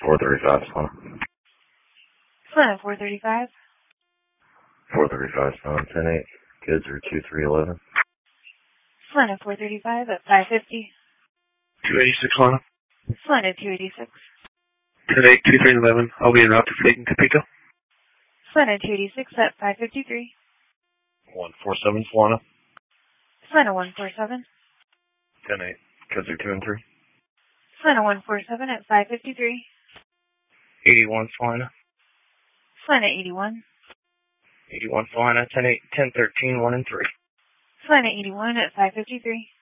435, Solana. Solana 435. 435, Solana 10-8. Kids are 2311. Solana 435 at 550. 286, Solana. Solana 286. 10-8, 2311. I'll be in route to Fleet and Capito. Solana 286 at 553. 147, Solana. Solana 147. 10-8. Kids are 2 and 3. Solana 147 at 553. 81, Solana. Solana 81. 81, Solana. 10-8, 10-13, 1 and 3. Solana 81 at 553.